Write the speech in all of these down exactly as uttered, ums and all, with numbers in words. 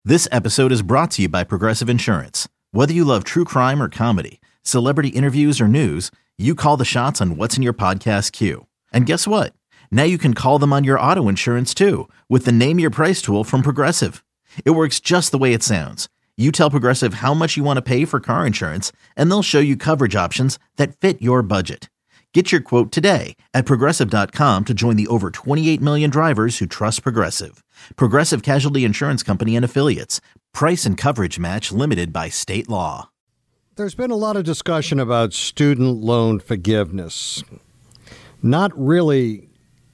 This episode is brought to you by Progressive Insurance. Whether you love true crime or comedy, celebrity interviews or news, you call the shots on what's in your podcast queue. And guess what? Now you can call them on your auto insurance too with the Name Your Price tool from Progressive. It works just the way it sounds. You tell Progressive how much you want to pay for car insurance, and they'll show you coverage options that fit your budget. Get your quote today at Progressive dot com to join the over twenty-eight million drivers who trust Progressive. Progressive Casualty Insurance Company and Affiliates. Price and coverage match limited by state law. There's been a lot of discussion about student loan forgiveness. Not really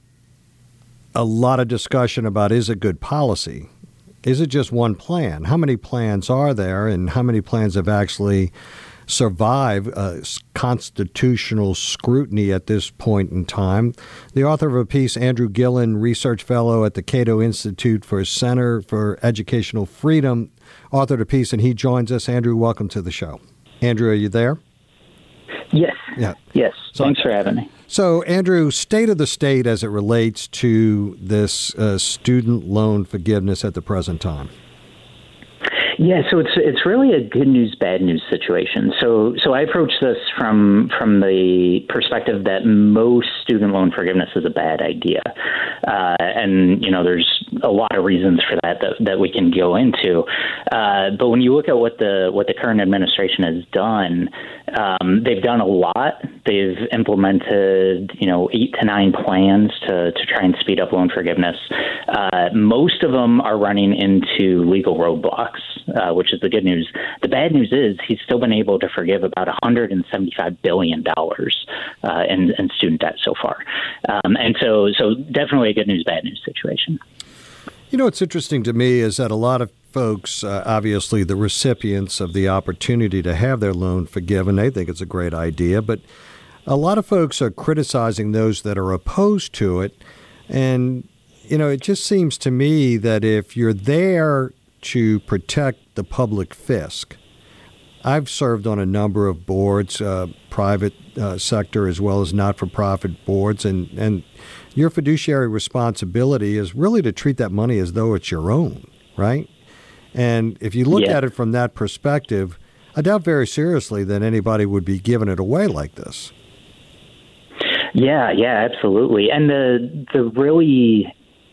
a lot of discussion about, is it good policy? Is it just one plan? How many plans are there, and how many plans have actually survive uh, constitutional scrutiny at this point in time? The author of a piece, Andrew Gillen, research fellow at the Cato Institute for Center for Educational Freedom, authored a piece, and he joins us. Andrew, welcome to the show. Andrew, are you there? Yes. Yeah. Yes. So, Thanks for having me. So, Andrew, state of the state as it relates to this uh, student loan forgiveness at the present time. Yeah, so it's it's really a good news, bad news situation. So so I approach this from from the perspective that most student loan forgiveness is a bad idea, uh, and you know there's a lot of reasons for that that, that we can go into. Uh, but when you look at what the what the current administration has done, um, they've done a lot. They've implemented you know eight to nine plans to to try and speed up loan forgiveness. Uh, most of them are running into legal roadblocks. Uh, which is the good news. The bad news is he's still been able to forgive about one hundred seventy-five billion dollars uh, in, in student debt so far. Um, and so, so definitely a good news, bad news situation. You know, what's interesting to me is that a lot of folks, uh, obviously the recipients of the opportunity to have their loan forgiven, they think it's a great idea. But a lot of folks are criticizing those that are opposed to it. And, you know, it just seems to me that if you're there to protect the public fisc. I've served on a number of boards, uh, private uh, sector as well as not-for-profit boards, and, and your fiduciary responsibility is really to treat that money as though it's your own, right? And if you look yeah. at it from that perspective, I doubt very seriously that anybody would be giving it away like this. Yeah, yeah, absolutely. And the the really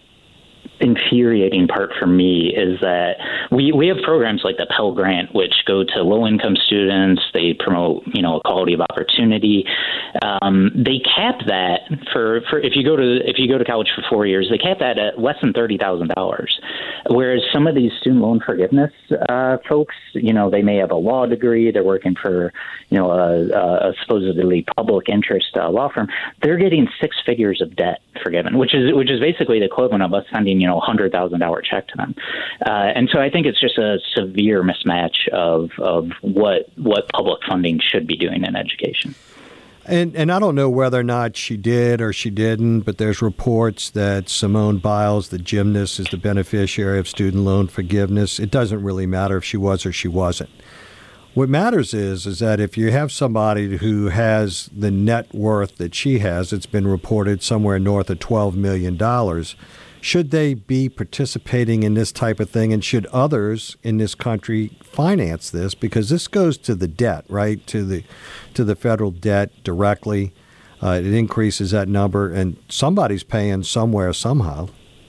infuriating part for me is that we, we have programs like the Pell Grant, which go to low-income students. They promote, you know, equality of opportunity. Um, they cap that for, for if you go to if you go to college for four years, they cap that at less than thirty thousand dollars. Whereas some of these student loan forgiveness uh, folks, you know, they may have a law degree, they're working for, you know, a, a supposedly public interest uh, law firm. They're getting six figures of debt forgiven, which is which is basically the equivalent of us sending, you know, one hundred thousand dollars check to them. Uh, and so I think it's just a severe mismatch of of what what public funding should be doing in education. And and I don't know whether or not she did or she didn't, but there's reports that Simone Biles, the gymnast, is the beneficiary of student loan forgiveness. It doesn't really matter if she was or she wasn't. What matters is is that if you have somebody who has the net worth that she has, it's been reported somewhere north of twelve million dollars, should they be participating in this type of thing, and should others in this country finance this? Because this goes to the debt, right, to the to the federal debt directly. Uh, it increases that number, and somebody's paying somewhere somehow.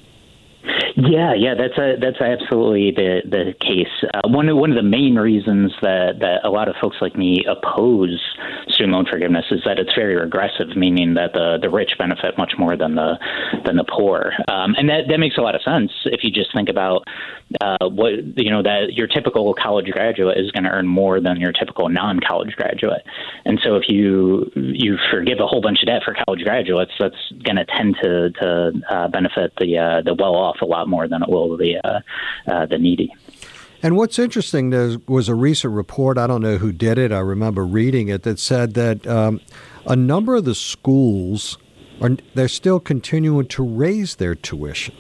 Yeah, yeah, that's a, that's absolutely the the case. Uh, one of one of the main reasons that, that a lot of folks like me oppose student loan forgiveness is that it's very regressive, meaning that the, the rich benefit much more than the than the poor, um, and that, that makes a lot of sense if you just think about uh, what you know that your typical college graduate is going to earn more than your typical non-college graduate, and so if you you forgive a whole bunch of debt for college graduates, that's going to tend to to uh, benefit the uh, the well-off a lot more than it will the uh, uh, the needy. And what's interesting, there was a recent report, I don't know who did it, I remember reading it, that said that um, a number of the schools, are they're still continuing to raise their tuition.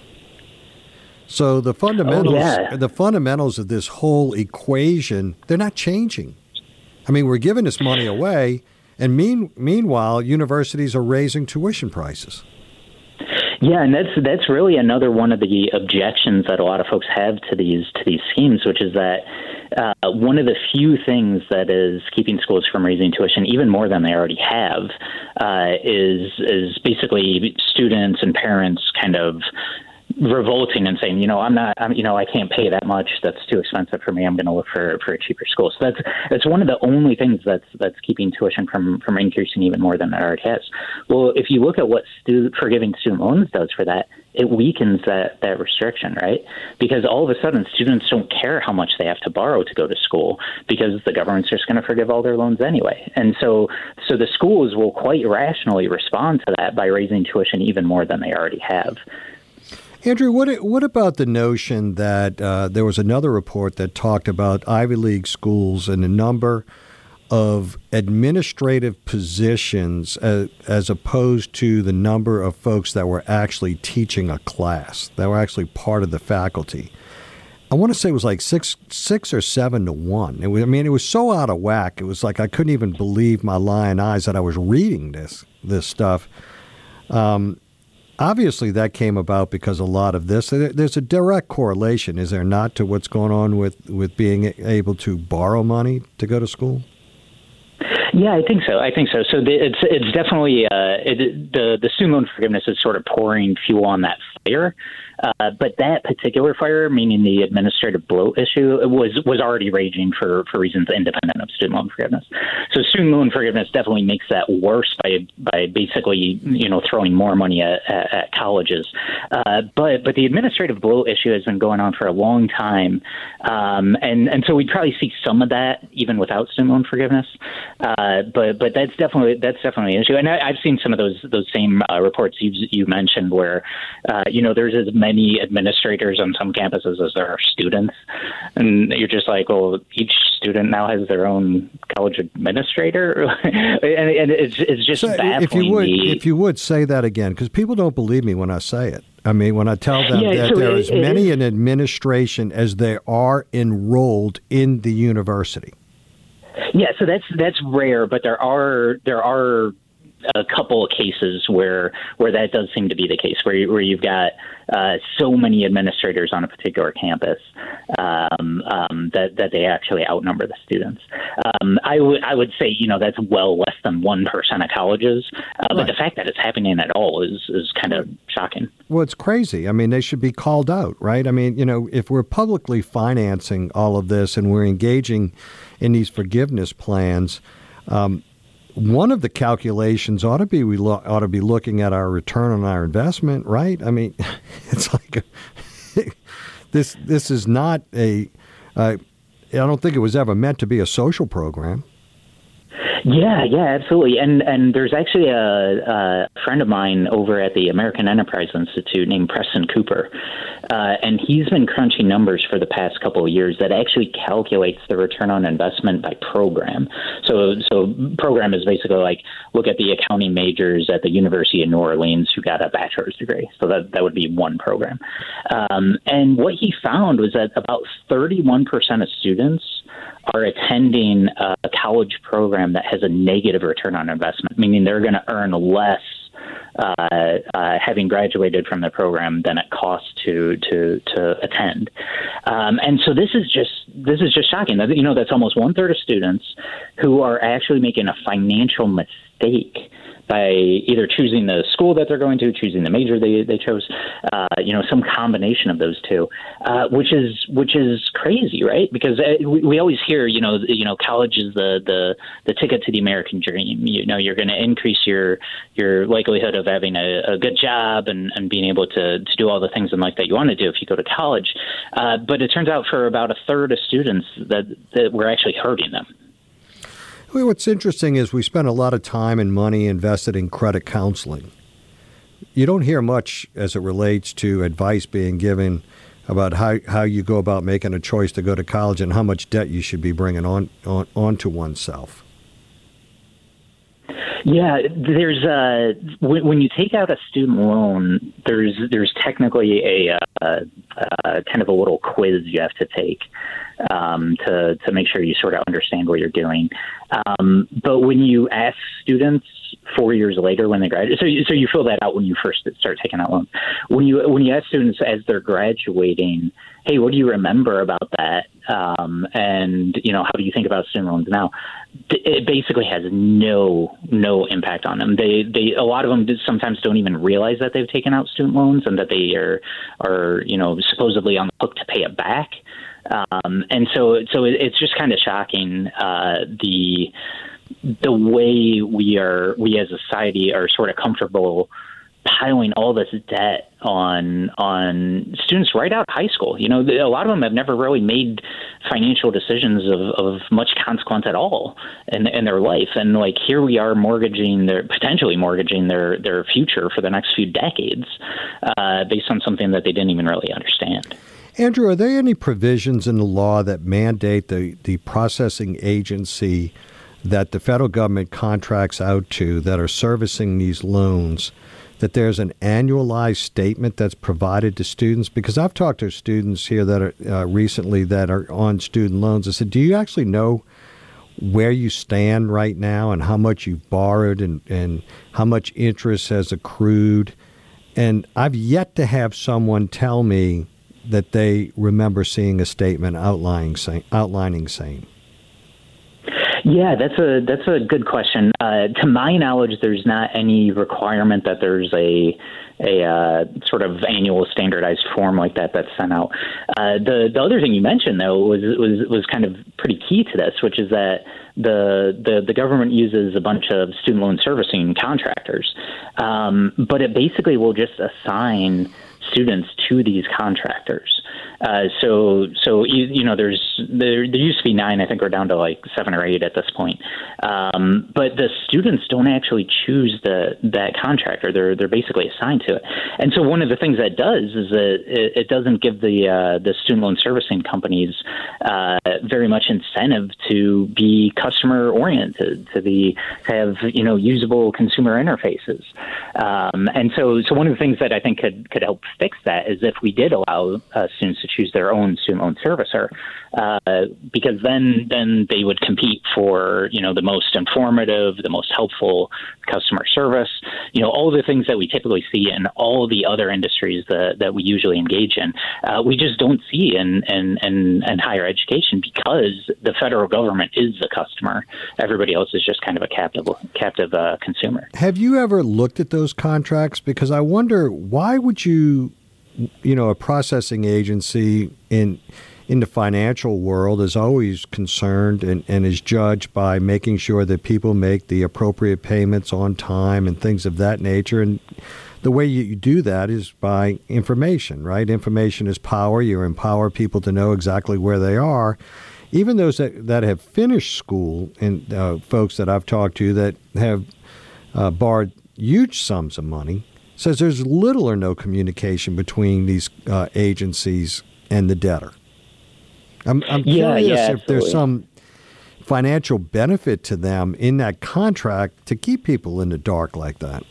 So the fundamentals, oh, yeah. the fundamentals of this whole equation, they're not changing. I mean, we're giving this money away, and mean, meanwhile, universities are raising tuition prices. Yeah, and that's that's really another one of the objections that a lot of folks have to these to these schemes, which is that uh, one of the few things that is keeping schools from raising tuition even more than they already have uh, is is basically students and parents kind of revolting and saying, you know, I'm not, I'm, you know, I can't pay that much. That's too expensive for me. I'm going to look for, for a cheaper school. So that's that's one of the only things that's that's keeping tuition from, from increasing even more than it already has. Well, if you look at what stu- forgiving student loans does for that, it weakens that, that restriction, right? Because all of a sudden, students don't care how much they have to borrow to go to school because the government's just going to forgive all their loans anyway. And so, so the schools will quite rationally respond to that by raising tuition even more than they already have. Andrew, what what about the notion that uh, there was another report that talked about Ivy League schools and a number of administrative positions as, as opposed to the number of folks that were actually teaching a class, that were actually part of the faculty? I want to say it was like six six or seven to one. It was, I mean, it was so out of whack. It was like I couldn't even believe my lying eyes that I was reading this this stuff. Um Obviously, that came about because a lot of this, there's a direct correlation, is there not, to what's going on with, with being able to borrow money to go to school? Yeah, I think so. I think so. So the, it's it's definitely uh, it, the the student loan forgiveness is sort of pouring fuel on that fire. Uh, but that particular fire, meaning the administrative bloat issue, was was already raging for, for reasons independent of student loan forgiveness. So student loan forgiveness definitely makes that worse by by basically you know throwing more money at, at, at colleges. Uh, but but the administrative bloat issue has been going on for a long time, um, and and so we'd probably see some of that even without student loan forgiveness. Uh, but but that's definitely that's definitely an issue, and I, I've seen some of those those same uh, reports you you mentioned where uh, you know there's as many administrators on some campuses as there are students, and you're just like, well, each student now has their own college administrator, and, and it's it's just so baffling. If you would, me. if you would say that again, because people don't believe me when I say it. I mean, when I tell them yeah, that so there it, is many in administration as there are enrolled in the university. Yeah, so that's that's rare, but there are there are a couple of cases where where that does seem to be the case, where you, where you've got uh, so many administrators on a particular campus um, um, that that they actually outnumber the students. Um, I would I would say you know that's well less than one percent of colleges, uh, right. But the fact that it's happening at all is is kind of shocking. Well, it's crazy. I mean, they should be called out, right? I mean, you know, if we're publicly financing all of this and we're engaging in these forgiveness plans. Um, One of the calculations ought to be we lo- ought to be looking at our return on our investment, right? I mean, it's like a, this. This is not a. Uh, I don't think it was ever meant to be a social program. Yeah, yeah, absolutely. And and there's actually a, a friend of mine over at the American Enterprise Institute named Preston Cooper, uh, and he's been crunching numbers for the past couple of years that actually calculates the return on investment by program. So, so program is basically like look at the accounting majors at the University of New Orleans who got a bachelor's degree. So that that would be one program. Um, and what he found was that about thirty-one percent of students are attending a college program that has a negative return on investment, meaning they're going to earn less uh, uh, having graduated from the program than it costs to to to attend. Um, and so this is just this is just shocking. You know, that's almost one third of students who are actually making a financial mistake by either choosing the school that they're going to, choosing the major they, they chose, uh, you know, some combination of those two, uh, which is which is crazy, right? Because we, we always hear, you know, you know, college is the, the, the ticket to the American dream. You know, you're going to increase your your likelihood of having a, a good job and, and being able to, to do all the things in life that you want to do if you go to college. Uh, but it turns out for about a third of students that, that we're actually hurting them. Well, what's interesting is we spend a lot of time and money invested in credit counseling. You don't hear much as it relates to advice being given about how, how you go about making a choice to go to college and how much debt you should be bringing on, on onto oneself. Yeah, there's a when, when you take out a student loan, there's there's technically a, a, a kind of a little quiz you have to take um, to to make sure you sort of understand what you're doing. Um, but when you ask students four years later when they graduate, so you, so you fill that out when you first start taking out loans. When you when you ask students as they're graduating, hey, what do you remember about that? Um, and you know, how do you think about student loans now? It basically has no no impact on them. They they a lot of them sometimes don't even realize that they've taken out student loans and that they are are you know supposedly on the hook to pay it back. Um, and so so it's just kind of shocking uh, the the way we are we as a society are sort of comfortable piling all this debt on on students right out of high school. You know, a lot of them have never really made financial decisions of, of much consequence at all in, in their life. And like here we are mortgaging their potentially mortgaging their, their future for the next few decades uh, based on something that they didn't even really understand. Andrew, are there any provisions in the law that mandate the, the processing agency that the federal government contracts out to that are servicing these loans, that there's an annualized statement that's provided to students? Because I've talked to students here that are uh, recently that are on student loans. I said, do you actually know where you stand right now and how much you've borrowed and, and how much interest has accrued? And I've yet to have someone tell me that they remember seeing a statement outlining outlining same. Yeah, that's a that's a good question. Uh, to my knowledge, there's not any requirement that there's a a uh, sort of annual standardized form like that that's sent out. Uh, the the other thing you mentioned though was was was kind of pretty key to this, which is that the the, the government uses a bunch of student loan servicing contractors, um, but it basically will just assign students to these contractors. Uh, so, so you, you know, there's there, there used to be nine. I think we're down to like seven or eight at this point. Um, but the students don't actually choose the that contractor. They're they're basically assigned to it. And so, one of the things that does is that it, it doesn't give the uh, the student loan servicing companies uh, very much incentive to be customer oriented, to be to have you know usable consumer interfaces. Um, and so, so one of the things that I think could could help fix that is if we did allow uh, students to choose their own student loan servicer, uh, because then then they would compete for you know the most informative, the most helpful customer service, you know all the things that we typically see in all the other industries that, that we usually engage in. Uh, we just don't see in, in in in higher education because the federal government is the customer. Everybody else is just kind of a captive captive uh, consumer. Have you ever looked at those contracts? Because I wonder, why would you, you know, a processing agency in in the financial world is always concerned and, and is judged by making sure that people make the appropriate payments on time and things of that nature. And the way you do that is by information, right? Information is power. You empower people to know exactly where they are. Even those that, that have finished school and uh, folks that I've talked to that have uh, borrowed huge sums of money, says there's little or no communication between these uh, agencies and the debtor. I'm, I'm yeah, curious yeah, if there's some financial benefit to them in that contract to keep people in the dark like that.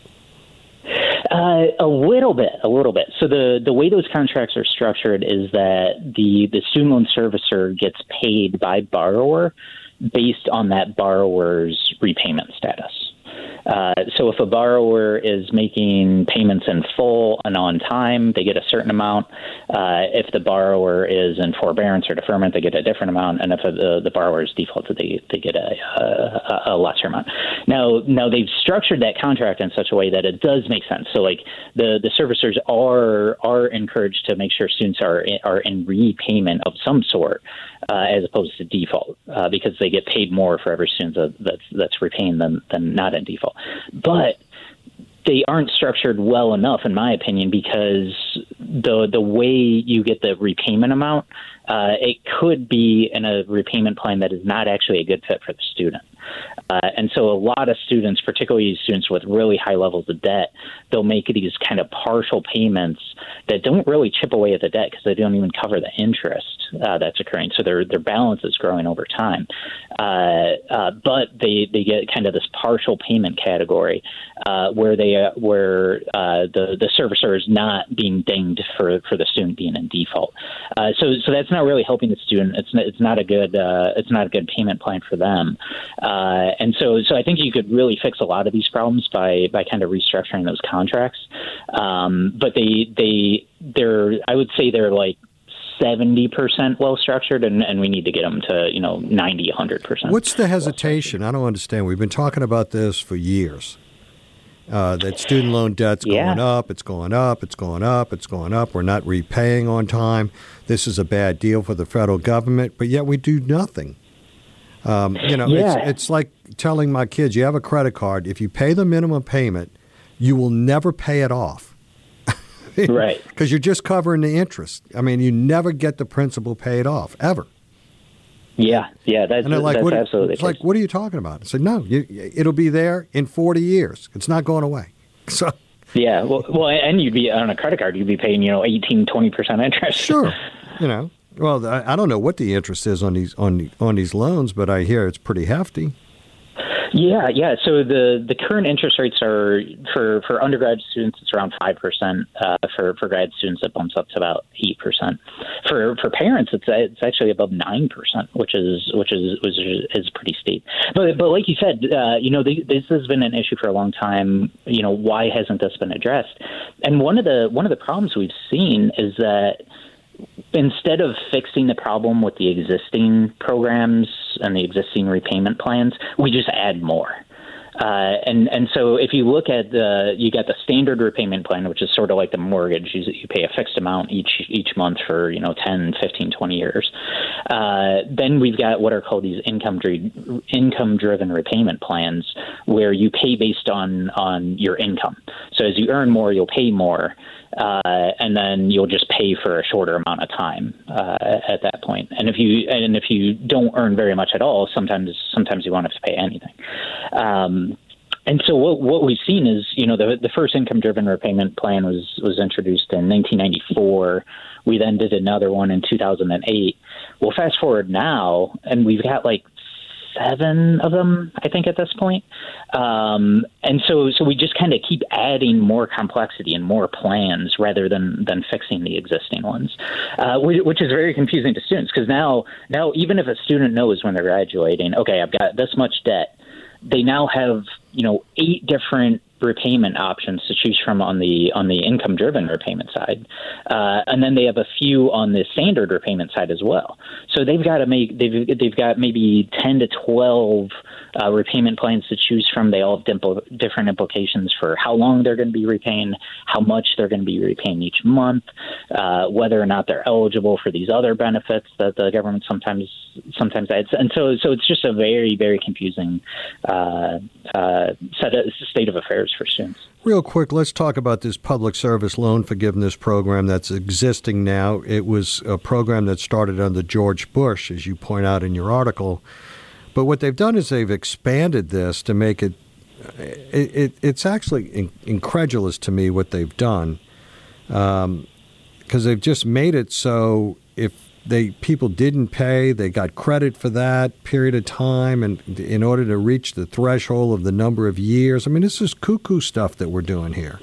Uh, a little bit, a little bit. So the, the way those contracts are structured is that the, the student loan servicer gets paid by borrower based on that borrower's repayment status. Uh, so if a borrower is making payments in full and on time, they get a certain amount. Uh, if the borrower is in forbearance or deferment, they get a different amount. And if the, the borrower is defaulted, they, they get a, a, a lesser amount. Now, now they've structured that contract in such a way that it does make sense. So like the, the servicers are are encouraged to make sure students are in, are in repayment of some sort uh, as opposed to default uh, because they get paid more for every student that's, that's repaying than, than not in default. But they aren't structured well enough, in my opinion, because the the way you get the repayment amount, uh, it could be in a repayment plan that is not actually a good fit for the student. Uh, and so a lot of students, particularly students with really high levels of debt, they'll make these kind of partial payments that don't really chip away at the debt because they don't even cover the interest uh, that's occurring. So their their balance is growing over time. Uh, uh, but they, they get kind of this partial payment category uh, where they uh, where uh, the the servicer is not being dinged for, for the student being in default. Uh, so so that's not really helping the student. It's not, it's not a good uh, it's not a good payment plan for them. Uh, and so so I think you could really fix a lot of these problems by by kind of restructuring those contracts. Um, but they they they're I would say they're like seventy percent well structured, and, and we need to get them to, you know, ninety, one hundred percent. What's the hesitation? I don't understand. We've been talking about this for years. Uh, that student loan debt's yeah. going up, it's going up, it's going up, it's going up. We're not repaying on time. This is a bad deal for the federal government, but yet we do nothing. Um, you know, yeah. it's, it's like telling my kids, you have a credit card. If you pay the minimum payment, you will never pay it off. Right. Because you're just covering the interest. I mean, you never get the principal paid off, ever. Yeah, yeah, that's, and they're like, that's what, absolutely. It's like, what are you talking about? I said, no, you, it'll be there in forty years. It's not going away. So. Yeah, well, well, and you'd be on a credit card, you'd be paying, you know, eighteen, twenty percent interest. Sure, you know. Well, I, I don't know what the interest is on these on on these loans, but I hear it's pretty hefty. Yeah, yeah. So the, the current interest rates are for, for undergraduate students, it's around five percent. Uh, for for grad students, it bumps up to about eight percent. For for parents, it's it's actually above nine percent, which is which is which is pretty steep. But but like you said, uh, you know, the, this has been an issue for a long time. You know, why hasn't this been addressed? And one of the one of the problems we've seen is that instead of fixing the problem with the existing programs and the existing repayment plans, we just add more. Uh, and, and so if you look at the, you got the standard repayment plan, which is sort of like the mortgage. You, you pay a fixed amount each each month for, you know, ten, fifteen, twenty years. Uh, then we've got what are called these income income driven repayment plans, where you pay based on, on your income. So as you earn more, you'll pay more. Uh, and then you'll just pay for a shorter amount of time uh, at that point. And if you and if you don't earn very much at all, sometimes sometimes you won't have to pay anything. Um, and so what what we've seen is, you know, the the first income-driven repayment plan was was introduced in nineteen ninety-four. We then did another one in two thousand eight. Well, fast forward now, and we've got like seven of them, I think, at this point. Um, and so so we just kind of keep adding more complexity and more plans rather than, than fixing the existing ones, uh, which, which is very confusing to students because now, now even if a student knows when they're graduating, okay, I've got this much debt, they now have, you know, eight different repayment options to choose from on the on the income driven repayment side, uh, and then they have a few on the standard repayment side as well. So they've got to make they've they've got maybe ten to twelve uh, repayment plans to choose from. They all have dimple, different implications for how long they're going to be repaying, how much they're going to be repaying each month, uh, whether or not they're eligible for these other benefits that the government sometimes sometimes adds. And so so it's just a very very confusing uh, uh, set of, state of affairs for students. Real quick, let's talk about this public service loan forgiveness program that's existing now. It was a program that started under George Bush, as you point out in your article. But what they've done is they've expanded this to make it, it, it it's actually in, incredulous to me what they've done, because um, they've just made it so if They people didn't pay. They got credit for that period of time, and in order to reach the threshold of the number of years. I mean, this is cuckoo stuff that we're doing here.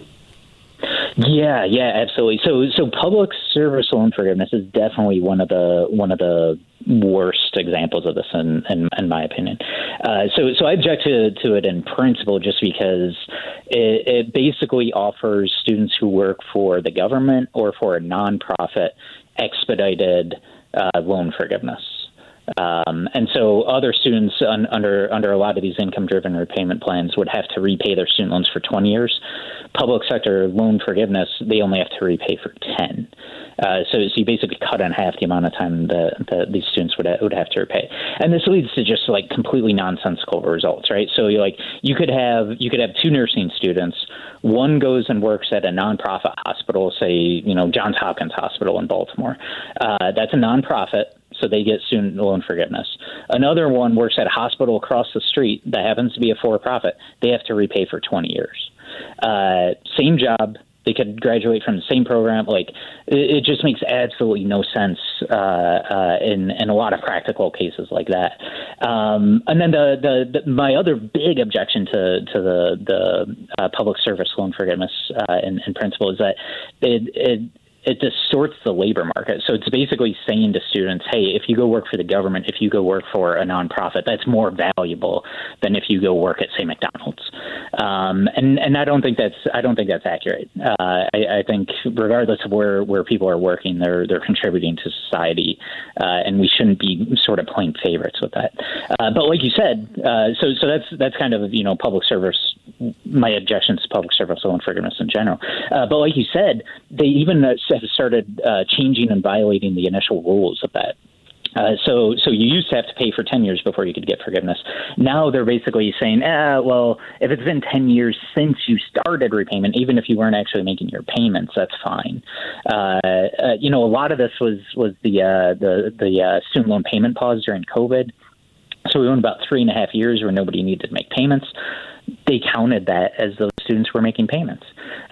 Yeah, yeah, absolutely. So, so public service loan forgiveness is definitely one of the one of the worst examples of this, in in, in my opinion. Uh, so, so I object to to it in principle, just because it, it basically offers students who work for the government or for a nonprofit expedited uh, loan forgiveness. Um, and so other students un, under under a lot of these income-driven repayment plans would have to repay their student loans for twenty years. Public sector loan forgiveness, they only have to repay for ten. Uh, so, so you basically cut in half the amount of time that, that these students would would have to repay. And this leads to just like completely nonsensical results, right? So you like you could have you could have two nursing students. One goes and works at a nonprofit hospital, say, you know, Johns Hopkins Hospital in Baltimore. Uh, that's a nonprofit. so they get student loan forgiveness. Another one works at a hospital across the street that happens to be a for-profit. They have to repay for twenty years. Uh, same job. They could graduate from the same program. Like, it, it just makes absolutely no sense uh, uh, in in a lot of practical cases like that. Um, and then the, the, the my other big objection to to the the uh, public service loan forgiveness uh, in, in principle is that it, it it distorts the labor market. So it's basically saying to students, hey, if you go work for the government, if you go work for a nonprofit, that's more valuable than if you go work at, say, McDonald's. Um, and, and I don't think that's I don't think that's accurate. Uh, I, I think regardless of where, where people are working, they're they're contributing to society, uh, and we shouldn't be sort of playing favorites with that. Uh, but like you said, uh, so so that's that's kind of you know public service. My objections to public service loan forgiveness in general. Uh, but like you said, they even uh, have started uh, changing and violating the initial rules of that. Uh, so so you used to have to pay for ten years before you could get forgiveness. Now they're basically saying, eh, well, if it's been ten years since you started repayment, even if you weren't actually making your payments, that's fine. Uh, uh, you know, a lot of this was was the uh, the the uh, student loan payment pause during COVID. So we went about three and a half years where nobody needed to make payments. They counted that as those students were making payments,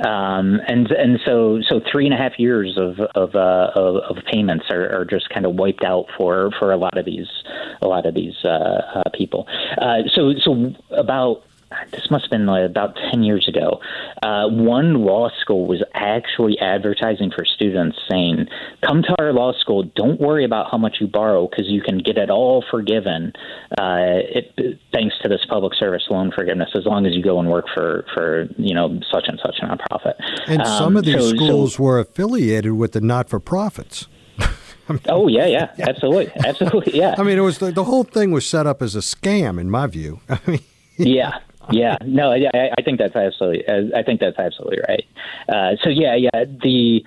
um, and and so so three and a half years of of, uh, of, of payments are, are just kind of wiped out for, for a lot of these a lot of these uh, uh, people. Uh, so so about. This must have been like about ten years ago. Uh, one law school was actually advertising for students saying, come to our law school, don't worry about how much you borrow because you can get it all forgiven uh, it, thanks to this public service loan forgiveness as long as you go and work for, for you know, such and such a nonprofit. And um, some of these so, schools so, were affiliated with the not-for-profits. I mean, oh, yeah, yeah, yeah, absolutely. Absolutely, yeah. I mean, it was the, the whole thing was set up as a scam, in my view. I mean, yeah. Yeah, no, I, I think that's absolutely. I think that's absolutely right. Uh, so yeah, yeah, the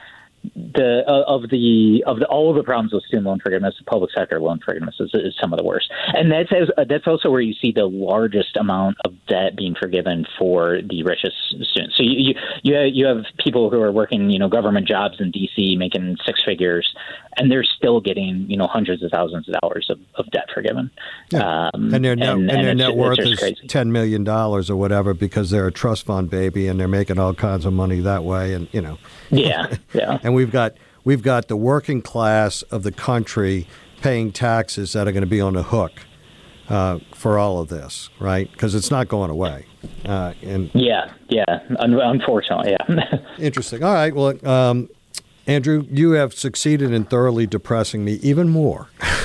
the uh, of the of the, all of the problems with student loan forgiveness, the public sector loan forgiveness is, is some of the worst, and that's uh, that's also where you see the largest amount of debt being forgiven for the richest students. So you you you have, you have people who are working you know government jobs in D C making six figures, and they're still getting you know hundreds of thousands of dollars of, of debt forgiven. Yeah. Um, and their net, and, and and their net worth is crazy. ten million dollars or whatever because they're a trust fund baby and they're making all kinds of money that way, and you know. Yeah, yeah. And we've got we've got the working class of the country paying taxes that are going to be on the hook uh, for all of this, right? Because it's not going away. Uh, and yeah, yeah. Un- unfortunately, yeah. Interesting. All right. Well, um, Andrew, you have succeeded in thoroughly depressing me even more.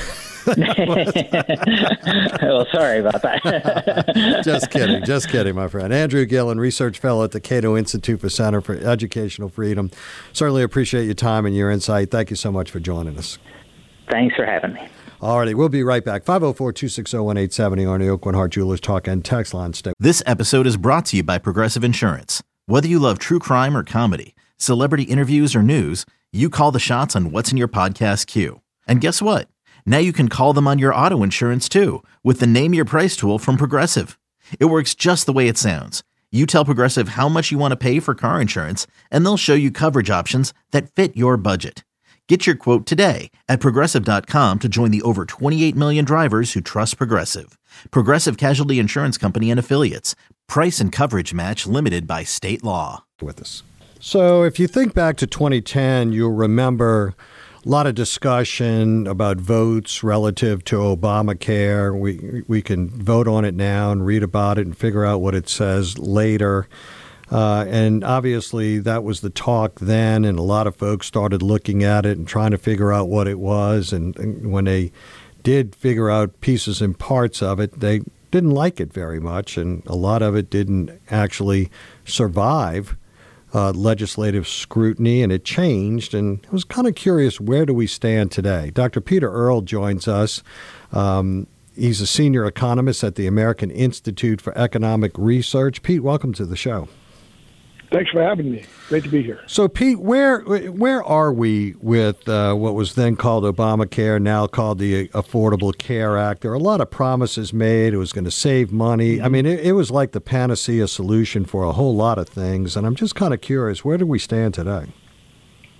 Well, sorry about that. Just kidding. Just kidding, my friend. Andrew Gillen, research fellow at the Cato Institute for Center for Educational Freedom. Certainly appreciate your time and your insight. Thank you so much for joining us. Thanks for having me. All righty. We'll be right back. five oh four, two six oh, one eight seven oh on the Aucoin Hart Jewelers Talk and Text line. Stay. This episode is brought to you by Progressive Insurance. Whether you love true crime or comedy, celebrity interviews or news, you call the shots on what's in your podcast queue. And guess what? Now you can call them on your auto insurance, too, with the Name Your Price tool from Progressive. It works just the way it sounds. You tell Progressive how much you want to pay for car insurance, and they'll show you coverage options that fit your budget. Get your quote today at Progressive dot com to join the over twenty-eight million drivers who trust Progressive. Progressive Casualty Insurance Company and Affiliates. Price and coverage match limited by state law. With us. So if you think back to twenty ten, you'll remember a lot of discussion about votes relative to Obamacare. We we can vote on it now and read about it and figure out what it says later. Uh, and obviously that was the talk then, and a lot of folks started looking at it and trying to figure out what it was. And, and when they did figure out pieces and parts of it, they didn't like it very much, and a lot of it didn't actually survive Uh, legislative scrutiny, and it changed. And I was kind of curious, where do we stand today? Doctor Peter Earle joins us. Um, he's a senior economist at the American Institute for Economic Research. Pete, welcome to the show. Thanks for having me. Great to be here. So, Pete, where where are we with uh, what was then called Obamacare, now called the Affordable Care Act? There are a lot of promises made. It was going to save money. I mean, it, it was like the panacea solution for a whole lot of things. And I'm just kind of curious, where do we stand today?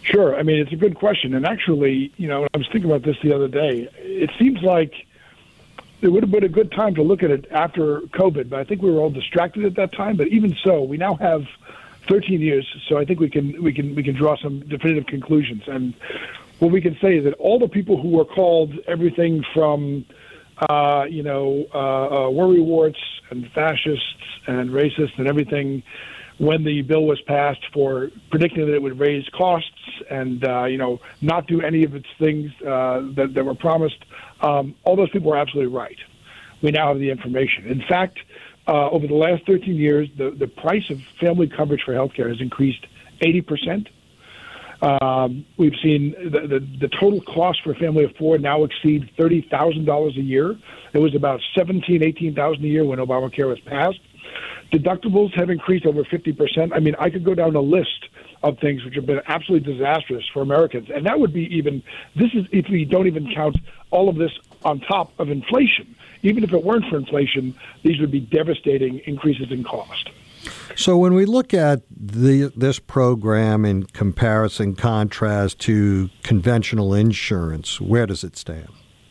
Sure. I mean, it's a good question. And actually, you know, I was thinking about this the other day. It seems like it would have been a good time to look at it after COVID, but I think we were all distracted at that time. But even so, we now have thirteen years, so I think we can we can we can draw some definitive conclusions. And what we can say is that all the people who were called everything from uh, you know uh, uh, worrywarts and fascists and racists and everything when the bill was passed for predicting that it would raise costs and uh, you know not do any of its things uh, that, that were promised, um, all those people were absolutely right. We now have the information. In fact, uh, over the last thirteen years, the, the price of family coverage for healthcare has increased eighty percent. Um, we've seen the, the, the total cost for a family of four now exceed thirty thousand dollars a year. It was about seventeen thousand dollars, eighteen thousand dollars a year when Obamacare was passed. Deductibles have increased over fifty percent. I mean, I could go down a list of things which have been absolutely disastrous for Americans. And that would be even, this is if we don't even count all of this on top of inflation. Even if it weren't for inflation, these would be devastating increases in cost. So when we look at the this program in comparison, contrast to conventional insurance, where does it stand?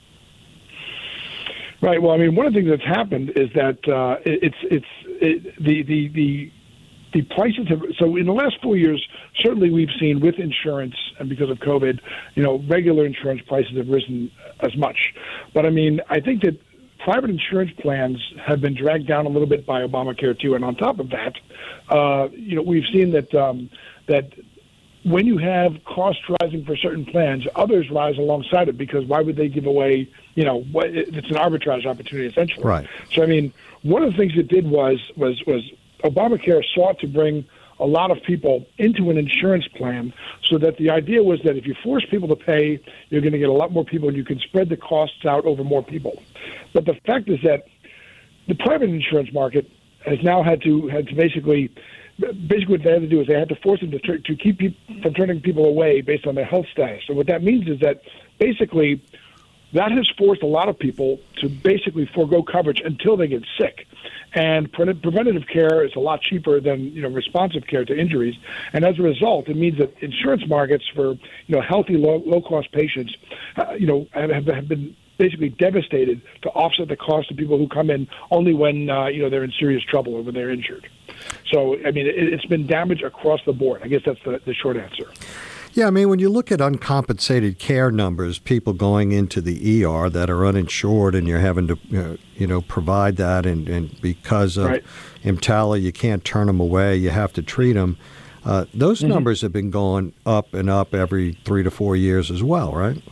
Right. Well, I mean, one of the things that's happened is that uh, it's it's it, the the the the prices have. So in the last four years, certainly we've seen with insurance and because of COVID, you know, regular insurance prices have risen as much. But I mean, I think that private insurance plans have been dragged down a little bit by Obamacare too, and on top of that, uh, you know, we've seen that um, that. When you have costs rising for certain plans, others rise alongside it because why would they give away, you know, it's an arbitrage opportunity essentially. Right. So, I mean, one of the things it did was, was, was Obamacare sought to bring a lot of people into an insurance plan so that the idea was that if you force people to pay, you're going to get a lot more people and you can spread the costs out over more people. But the fact is that the private insurance market has now had to, had to basically Basically, what they had to do is they had to force them to, tur- to keep people from turning people away based on their health status. So what that means is that basically that has forced a lot of people to basically forego coverage until they get sick. And pre- preventative care is a lot cheaper than you know responsive care to injuries. And as a result, it means that insurance markets for you know healthy, low, low-cost patients, uh, you know, have, have been basically devastated to offset the cost of people who come in only when uh, you know they're in serious trouble or when they're injured. So, I mean, it, it's been damage across the board. I guess that's the, the short answer. Yeah, I mean, when you look at uncompensated care numbers, people going into the E R that are uninsured and you're having to, uh, you know, provide that, and, and because of right. EMTALA, you can't turn them away, you have to treat them. Uh, those mm-hmm. numbers have been going up and up every three to four years as well, right?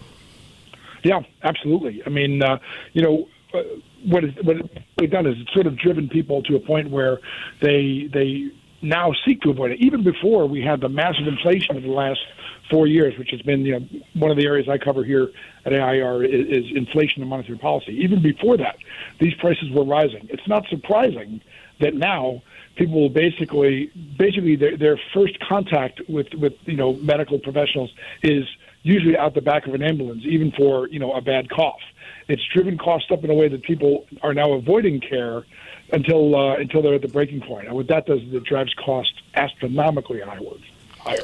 Yeah, absolutely. I mean, uh, you know, uh, what, is, what it's done is it's sort of driven people to a point where they they now seek to avoid it. Even before we had the massive inflation of the last four years, which has been, you know, one of the areas I cover here at A I R is, is inflation and monetary policy. Even before that, these prices were rising. It's not surprising that now people will basically, basically their, their first contact with, with, you know, medical professionals is usually out the back of an ambulance, even for, you know, a bad cough. It's driven costs up in a way that people are now avoiding care until uh, until they're at the breaking point. And what that does is it drives costs astronomically higher. higher.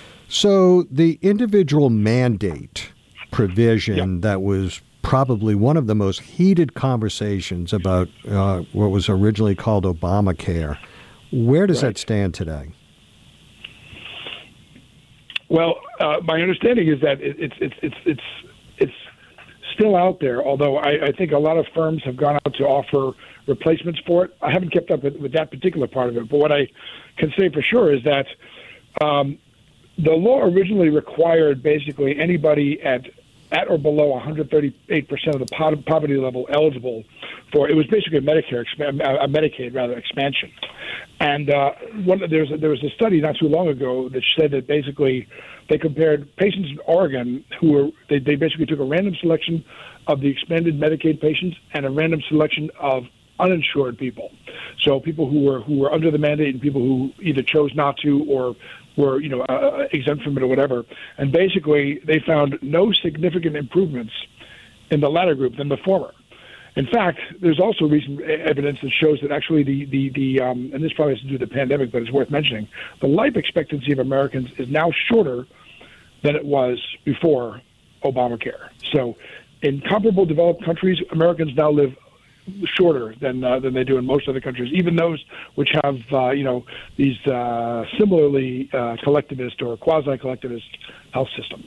So the individual mandate provision yep. that was probably one of the most heated conversations about uh, what was originally called Obamacare, where does right. that stand today? Well, uh, my understanding is that it, it's it's it's it's it's still out there. Although I, I think a lot of firms have gone out to offer replacements for it. I haven't kept up with, with that particular part of it. But what I can say for sure is that um, the law originally required basically anybody at at or below one hundred thirty-eight percent of the poverty level eligible for, it was basically a Medicare, a Medicaid rather, expansion. And uh, one, there, was a, there was a study not too long ago that said that basically they compared patients in Oregon who were, they, they basically took a random selection of the expanded Medicaid patients and a random selection of uninsured people. So people who were who were under the mandate and people who either chose not to or were, you know, uh, exempt from it or whatever. And basically they found no significant improvements in the latter group than the former. In fact, there's also recent evidence that shows that actually the, the, the um, and this probably has to do with the pandemic, but it's worth mentioning, the life expectancy of Americans is now shorter than it was before Obamacare. So in comparable developed countries, Americans now live shorter than uh, than they do in most other countries, even those which have uh, you know these uh, similarly uh, collectivist or quasi-collectivist health systems.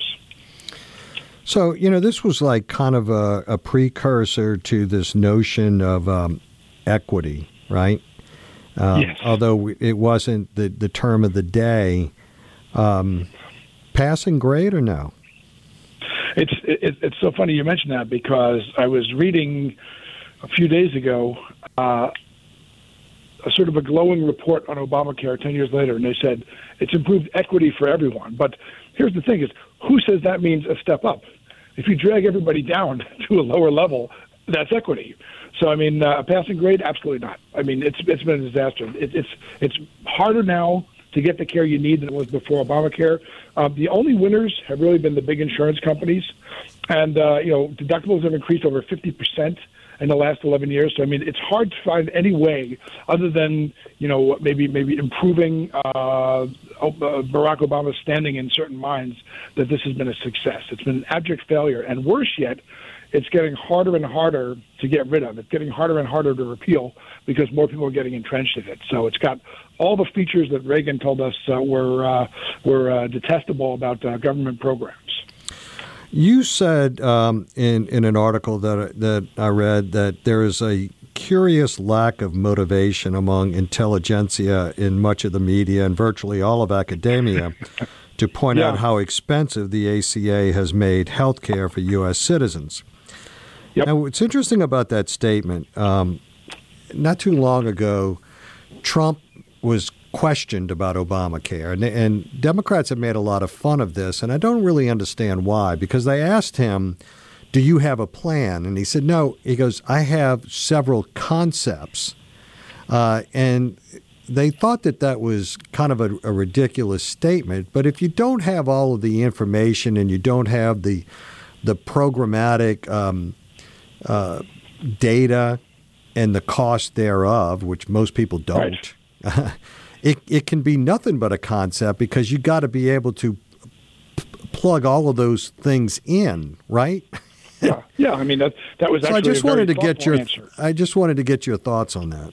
So you know this was like kind of a, a precursor to this notion of um, equity, right? Um, yes. Although it wasn't the, the term of the day. Um, passing grade or no? It's it, it's so funny you mentioned that, because I was reading a few days ago uh, a sort of a glowing report on Obamacare ten years later, and they said it's improved equity for everyone. But here's the thing: is who says that means a step up? If you drag everybody down to a lower level, that's equity. So I mean, uh, a passing grade, absolutely not. I mean, it's it's been a disaster. It, it's it's harder now to get the care you need than it was before Obamacare. Uh, the only winners have really been the big insurance companies, and uh, you know, deductibles have increased over fifty percent in the last eleven years. So I mean, it's hard to find any way other than you know maybe maybe improving uh, Barack Obama's standing in certain minds that this has been a success. It's been an abject failure, and worse yet, it's getting harder and harder to get rid of. It's getting harder and harder to repeal because more people are getting entrenched in it. So it's got all the features that Reagan told us uh, were uh, were uh, detestable about uh, government programs. You said um, in in an article that that I read that there is a curious lack of motivation among intelligentsia in much of the media and virtually all of academia to point yeah. out how expensive the A C A has made health care for U S citizens. Yep. Now, what's interesting about that statement, um, not too long ago, Trump was questioned about Obamacare, and, and Democrats have made a lot of fun of this, and I don't really understand why, because they asked him, do you have a plan? And he said, no. He goes, I have several concepts. Uh, and they thought that that was kind of a, a ridiculous statement, but if you don't have all of the information and you don't have the the programmatic um, uh, data and the cost thereof, which most people don't, right. it it can be nothing but a concept, because you got to be able to p- plug all of those things in, right? Yeah, yeah. I mean that that was so actually I just a very wanted to get your answer. I just wanted to get your thoughts on that.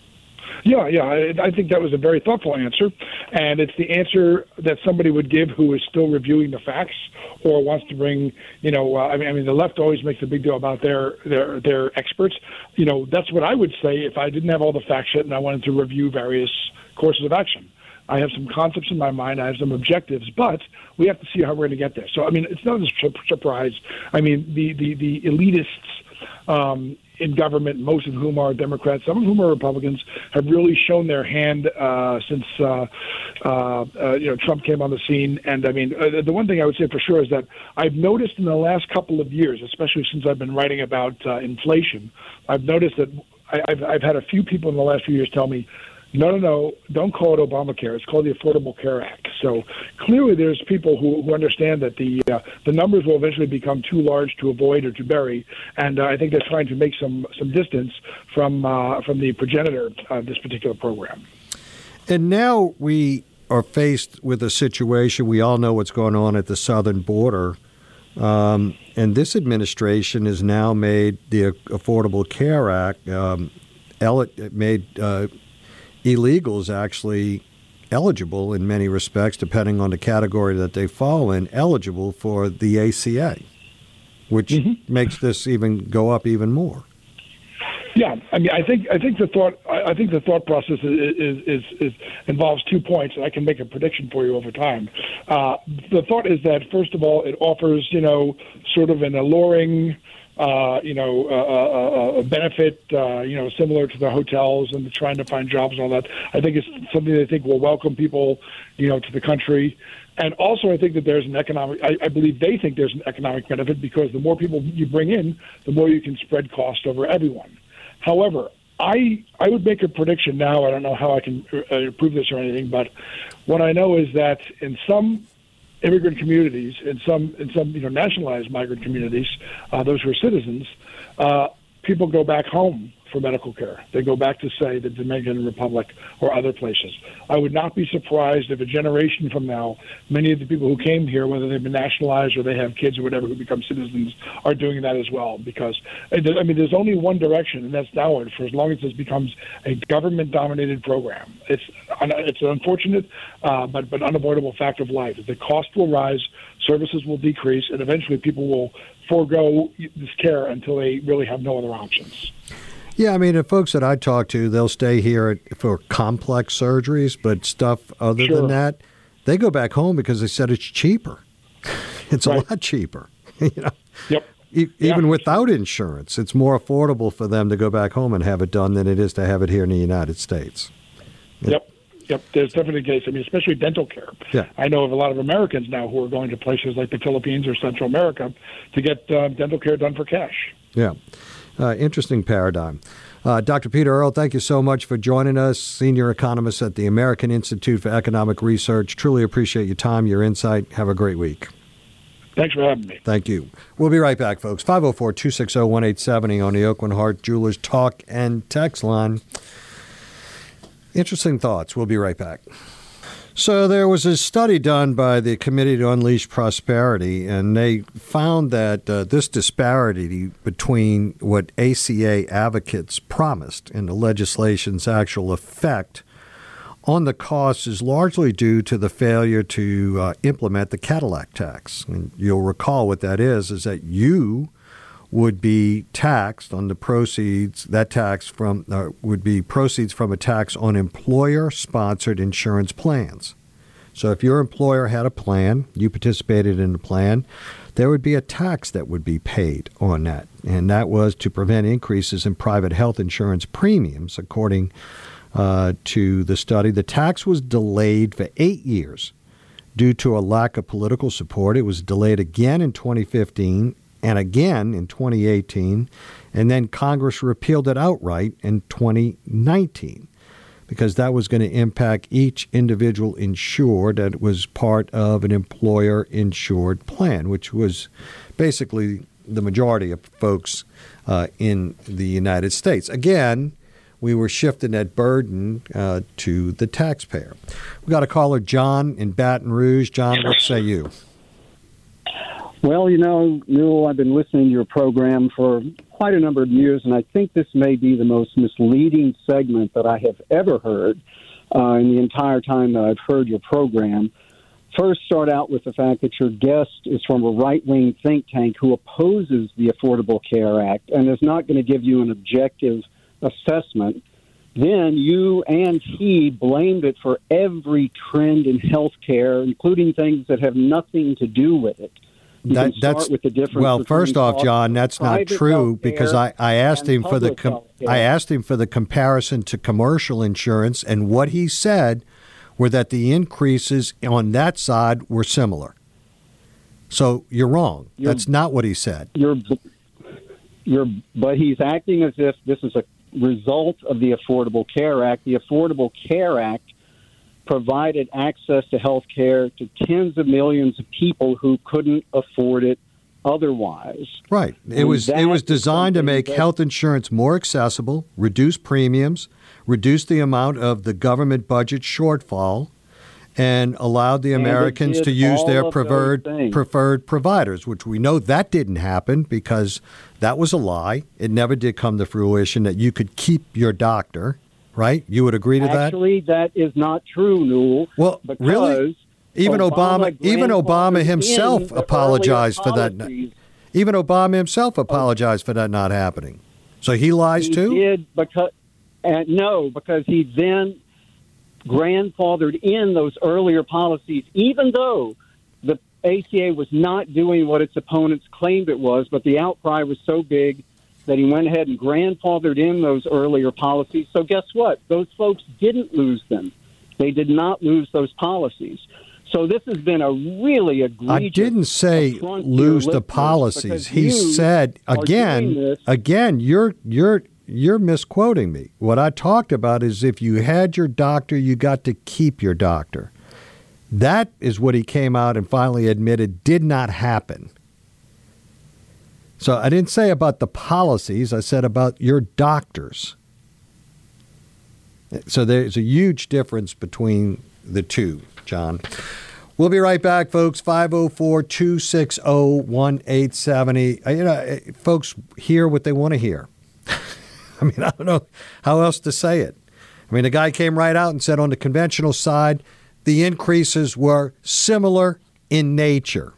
Yeah, yeah. I, I think that was a very thoughtful answer, and it's the answer that somebody would give who is still reviewing the facts or wants to bring, you know, uh, I mean, I mean, the left always makes a big deal about their their their experts. You know, that's what I would say if I didn't have all the facts yet and I wanted to review various courses of action. I have some concepts in my mind. I have some objectives, but we have to see how we're going to get there. So, I mean, it's not a surprise. I mean, the the the elitists um, in government, most of whom are Democrats, some of whom are Republicans, have really shown their hand uh, since uh, uh, uh, you know Trump came on the scene. And I mean, uh, the one thing I would say for sure is that I've noticed in the last couple of years, especially since I've been writing about uh, inflation, I've noticed that I, I've I've had a few people in the last few years tell me, no, no, no, don't call it Obamacare. It's called the Affordable Care Act. So clearly there's people who, who understand that the uh, the numbers will eventually become too large to avoid or to bury, and uh, I think they're trying to make some, some distance from, uh, from the progenitor of this particular program. And now we are faced with a situation, we all know what's going on at the southern border, um, and this administration has now made the Affordable Care Act, um, el- made uh, illegals actually eligible in many respects, depending on the category that they fall in, eligible for the A C A, which mm-hmm. makes this even go up even more. Yeah, I mean, I think I think the thought I think the thought process is is, is, is involves two points, and I can make a prediction for you over time. Uh, the thought is that first of all, it offers you know sort of an alluring. Uh, you know, uh, uh, a benefit, uh, you know, similar to the hotels and the trying to find jobs and all that. I think it's something they think will welcome people, you know, to the country. And also I think that there's an economic, I, I believe they think there's an economic benefit, because the more people you bring in, the more you can spread cost over everyone. However, I I would make a prediction now. I don't know how I can uh, prove this or anything, but what I know is that in some immigrant communities, in some in some you know nationalized migrant communities, uh, those who are citizens, uh, people go back home for medical care. They go back to, say, the Dominican Republic or other places. I would not be surprised if a generation from now, many of the people who came here, whether they've been nationalized or they have kids or whatever who become citizens, are doing that as well. Because, I mean, there's only one direction, and that's downward for as long as this becomes a government-dominated program. It's it's an unfortunate uh, but, but unavoidable fact of life. The cost will rise, services will decrease, and eventually people will forego this care until they really have no other options. Yeah, I mean, the folks that I talk to, they'll stay here for complex surgeries, but stuff other Sure. than that, they go back home because they said it's cheaper. It's Right. a lot cheaper. you know, Yep. e- Yeah. even without insurance, it's more affordable for them to go back home and have it done than it is to have it here in the United States. Yep. Yep, there's definitely a case. I mean, especially dental care. Yeah. I know of a lot of Americans now who are going to places like the Philippines or Central America to get uh, dental care done for cash. Yeah. Uh, interesting paradigm. Uh, Doctor Peter Earle, thank you so much for joining us, senior economist at the American Institute for Economic Research. Truly appreciate your time, your insight. Have a great week. Thanks for having me. Thank you. We'll be right back, folks. five oh four, two six zero, one eight seven zero on the Oakland Heart Jewelers Talk and Text line. Interesting thoughts. We'll be right back. So there was a study done by the Committee to Unleash Prosperity, and they found that uh, this disparity between what A C A advocates promised and the legislation's actual effect on the costs is largely due to the failure to uh, implement the Cadillac tax. And you'll recall what that is, is that you would be taxed on the proceeds, that tax from uh, would be proceeds from a tax on employer-sponsored insurance plans. So if your employer had a plan, you participated in the plan, there would be a tax that would be paid on that. And that was to prevent increases in private health insurance premiums, according uh, to the study. The tax was delayed for eight years due to a lack of political support. It was delayed again in twenty fifteen and again in twenty eighteen, and then Congress repealed it outright in twenty nineteen. Because that was going to impact each individual insured that was part of an employer-insured plan, which was basically the majority of folks uh, in the United States. Again, we were shifting that burden uh, to the taxpayer. We got a caller, John, in Baton Rouge. John, what say you? Well, you know, Newell, I've been listening to your program for quite a number of years, and I think this may be the most misleading segment that I have ever heard uh, in the entire time that I've heard your program. First, start out with the fact that your guest is from a right-wing think tank who opposes the Affordable Care Act and is not going to give you an objective assessment. Then you and he blamed it for every trend in health care, including things that have nothing to do with it. That, that's with the difference well. First off, John, that's not true because I, I asked him for the com- I asked him for the comparison to commercial insurance, and what he said were that the increases on that side were similar. So you're wrong. You're, that's not what he said. You're, you're, but he's acting as if this is a result of the Affordable Care Act. The Affordable Care Act provided access to health care to tens of millions of people who couldn't afford it otherwise. Right. It And was it was designed to make that- health insurance more accessible, reduce premiums, reduce the amount of the government budget shortfall, and allowed the And it Americans did to use all their of those preferred things. preferred providers, which we know that didn't happen because that was a lie. It never did come to fruition that you could keep your doctor. Right? You would agree to that? Actually, that is not true, Newell. Well, because really? Even Obama, even Obama grandfathered himself in the apologized for earlier that. policies. Even Obama himself apologized for that not happening. So he lies He too? did because uh, no, because he then grandfathered in those earlier policies, even though the A C A was not doing what its opponents claimed it was, but the outcry was so big that he went ahead and grandfathered in those earlier policies. So guess what? Those folks didn't lose them. They did not lose those policies. So this has been a really egregious I didn't say affront to lose your the listeners policies. because He you said are doing again, this- again, you're you're you're misquoting me. What I talked about is if you had your doctor, you got to keep your doctor. That is what he came out and finally admitted did not happen. So I didn't say about the policies. I said about your doctors. So there's a huge difference between the two, John. We'll be right back, folks. five oh four, two six oh, one eight seven oh. You know, folks hear what they want to hear. I mean, I don't know how else to say it. I mean, the guy came right out and said on the conventional side, the increases were similar in nature.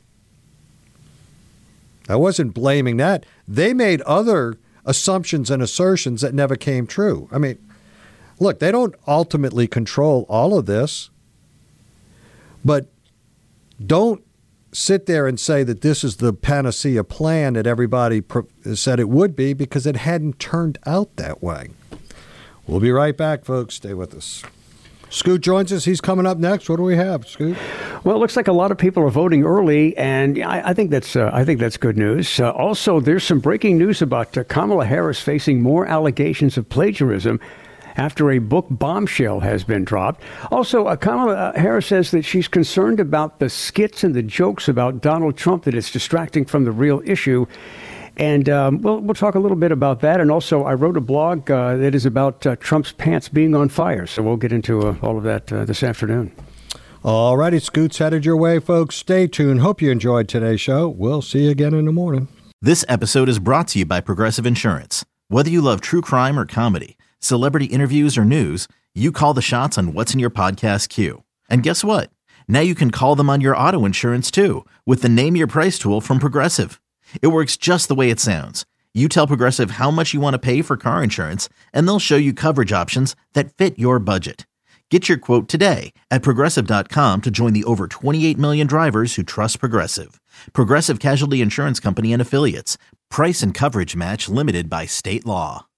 I wasn't blaming that. They made other assumptions and assertions that never came true. I mean, look, they don't ultimately control all of this, but don't sit there and say that this is the panacea plan that everybody said it would be, because it hadn't turned out that way. We'll be right back, folks. Stay with us. Scoot joins us. He's coming up next. What do we have, Scoot? Well, it looks like a lot of people are voting early, and I, I think that's uh, I think that's good news. Uh, also, there's some breaking news about uh, Kamala Harris facing more allegations of plagiarism after a book bombshell has been dropped. Also, uh, Kamala Harris says that she's concerned about the skits and the jokes about Donald Trump, that it's distracting from the real issue. And um, we'll, we'll talk a little bit about that. And also, I wrote a blog uh, that is about uh, Trump's pants being on fire. So we'll get into uh, all of that uh, this afternoon. All righty, Scoot's headed your way, folks. Stay tuned. Hope you enjoyed today's show. We'll see you again in the morning. This episode is brought to you by Progressive Insurance. Whether you love true crime or comedy, celebrity interviews or news, you call the shots on what's in your podcast queue. And guess what? Now you can call them on your auto insurance too, with the Name Your Price tool from Progressive. It works just the way it sounds. You tell Progressive how much you want to pay for car insurance, and they'll show you coverage options that fit your budget. Get your quote today at Progressive dot com to join the over twenty-eight million drivers who trust Progressive. Progressive Casualty Insurance Company and Affiliates. Price and coverage match limited by state law.